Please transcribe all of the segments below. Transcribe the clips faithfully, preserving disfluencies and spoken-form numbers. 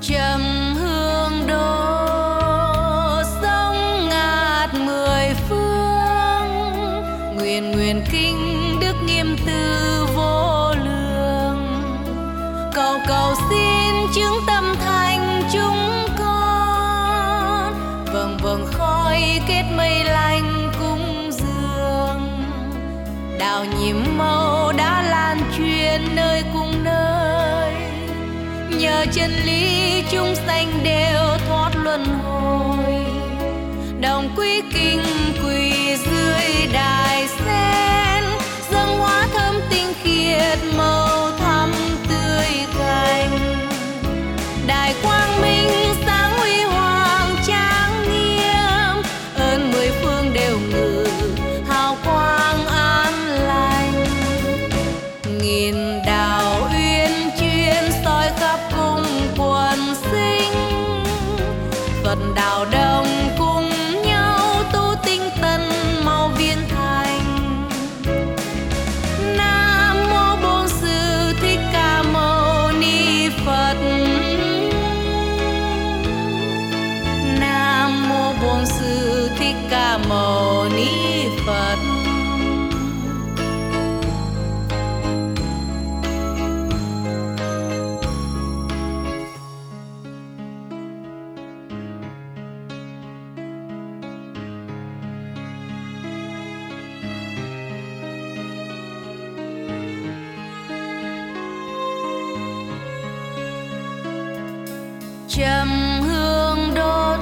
trầm hương đô sông ngát mười phương, nguyện nguyện kinh đức nghiêm từ vô lượng, cầu cầu xin chứng tâm thành chúng con, vầng vầng khói kết mây lành cúng dường, đạo nhiệm màu đã lan truyền nơi cùng nơi, nhờ chân lý chúng sanh đều thoát luân hồi, đồng quy kinh quỳ dưới đài sen, dâng hóa thơm tinh khiết màu thắm tươi cành, đài quang minh sáng huy hoàng trang nghiêm, ơn mười phương đều ngự hào quang an lành, nghìn đạo uyên chuyên soi khắp cung quần sinh, Phật đạo đồng cùng nhau tu tinh tấn mau viên thành. Nam mô Bổn Sư Thích Ca Mâu Ni Phật. Nam mô Bổn Sư Thích Ca Mâu Ni Phật. Trầm hương đốt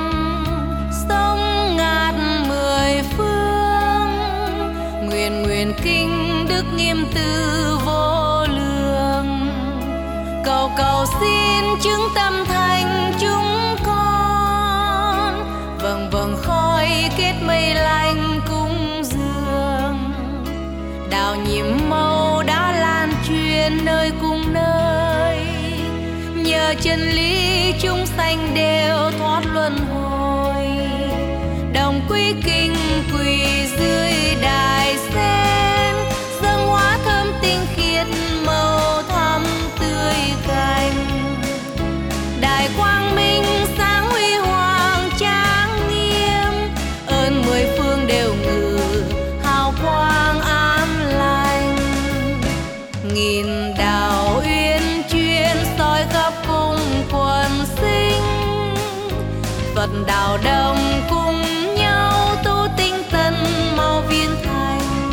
sông ngát mười phương, nguyện nguyện kinh đức nghiêm từ vô lượng, cầu cầu xin chứng tâm thành chúng con, vầng vầng khói kết mây lành cúng dường, đạo nhiệm màu đã lan truyền nơi cùng nơi, nhờ chân lý chúng sanh đều thoát luân hồi, đồng quy kinh quỳ dưới đài sen, dâng hóa thơm tinh khiết màu thắm tươi cành, đài quang minh sáng huy hoàng trang nghiêm, ơn mười phương đều ngự hào quang an lành, nghìn đạo uyên chuyên soi khắp cung quần sinh, Phật đạo đồng cùng nhau tu tinh tấn mau viên thành.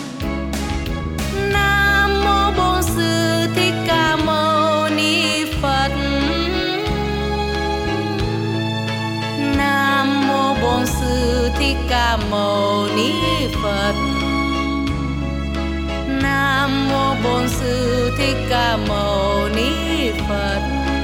Nam mô Bổn Sư Thích Ca Mâu Ni Phật. Nam mô Bổn Sư Thích Ca Mâu Ni Phật. Nam mô Bổn Sư Thích Ca Mâu Ni Phật.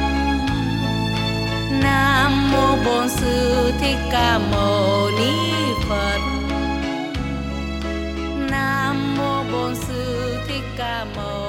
Nam mô Bổn Sư Thích Ca Mâu Ni Phật. Nam mô Bổn Sư Thích Ca Mâu